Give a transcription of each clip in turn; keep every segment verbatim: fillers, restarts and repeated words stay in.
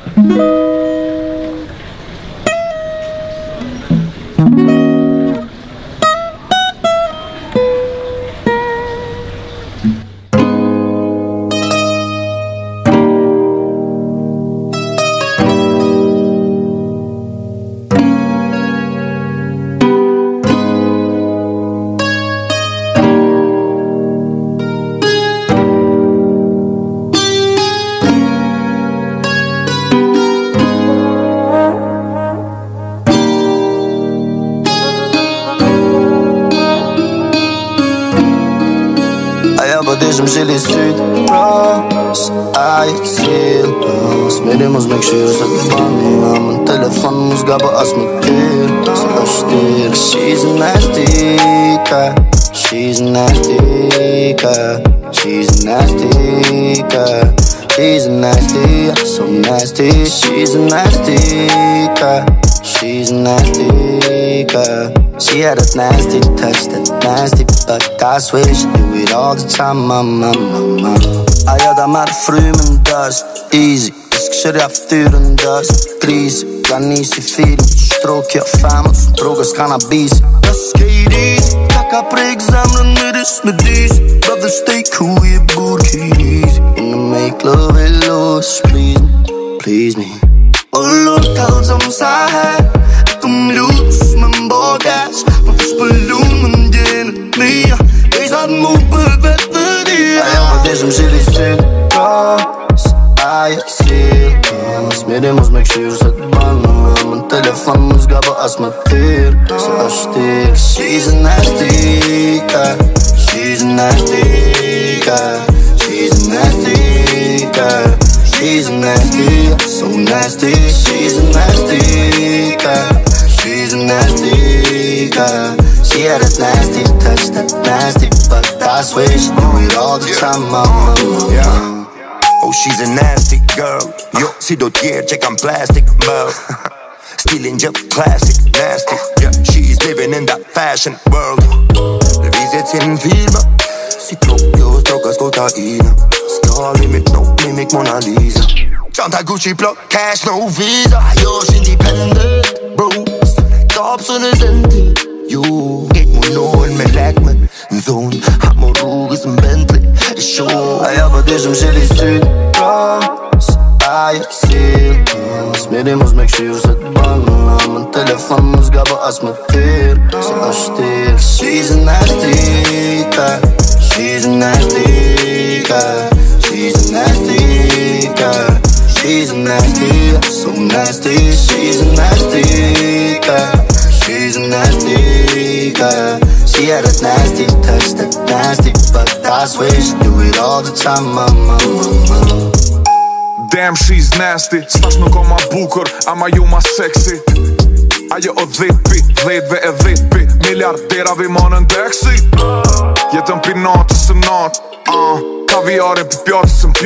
Deixa-me gelir sud Ross, ai, chill Smirimo me këshirë se të bani Në telefon më zgaba as më tirë Se është tirë She's a nasty cat She's a nasty cat She's a nasty cat She's a nasty, so nasty She's a nasty cat She's a nasty cat She had that nasty touch, that nasty butt I swear she do it all the time, mamma, mamma Ajo da marrë frymën dust Easy, s'këshërja ftyrën dust Krisi, ka nisi film Shtrokja famës, drogës cannabis Let's get easy Ta ka prek zemrën me dis me dis Brother stay cool, je burkis Wanna make love it loose, please me, please me Oh Lord, kalë som sa her Tu m'lus, me m'bogash Për për shpëllun më ndjenë Mia, e sa të mu për vetë të dia Ajo më deshëm shili sytë Cross, ajo t'sil Smirimo me këshirë se të banë Më në telefon më zgaba as më tirë Se është tirë She's a nasty cat She's a nasty cat She's a nasty cat She's a nasty, so nasty She's a nasty cat She's a nasty cat She had that nasty touch, that nasty butt I swear she do it all the time, mama, mama Oh, she's a nasty girl Jo, si do tjerë që kam plastic, bro Stilin gjë classic, nasty Yeah, she's living in that fashion world Revizjet si në filma Si Tokyo, strokas kokaina Ska limit, no mimic Mona Lisa Qanta Gucci plug, cash, no visa Ajo është independent, bro Kapsën e zenti Jo, get mu nojnë me lekme Në zonë, ha mo rrugës në Bentley E show Ajo për dishëm shili sytë Cross, ajo t'sil Smirimo me këshirë se të banë Më në telefon më zgaba as më tirë Se është tirë She's a nasty cat She's a nasty cat She's a nasty cat She's a nasty, so nasty She's a nasty cat She's a nasty cat She had that nasty touch, that nasty butt I swear she do it all the time, mama, mama Damn, she's nasty S'tash nuk o ma bukur, ama ju ma sexy Ajo o dhipi, dhejtve e dhipi Miliarderave ma në ndeksi Jetën pi natës së natë uh, Kaviare pi pjatës në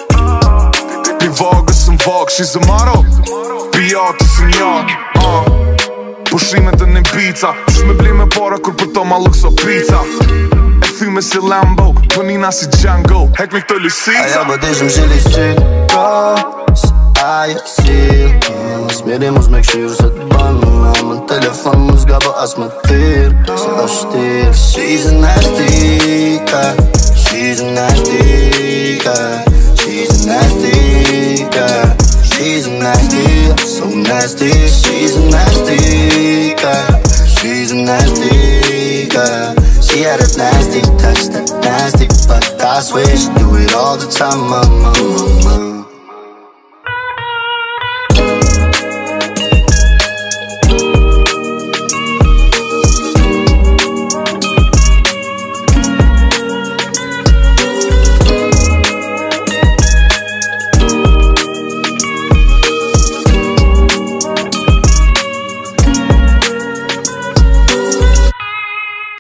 pjatë Pi vagës në vagë, she's a maro Pi jatës në jatë uh, Pushimet e një pizza Qysh me bli me para kur për to ma luk so pizza E thyme si Lambo, pënina si Django Hek me këtë lisica Ajo për dishëm shili sytë Cross, ajo t'sil Smirimo me këshirë se të banë Më në telefon më zgaba as më tirë Se është tirë She's a nasty cat She's a nasty cat She's a nasty cat She's a nasty, so nasty She's a nasty cat She's a nasty cat She had that nasty touch, that nasty butt I swear she do it all the time, mama, mama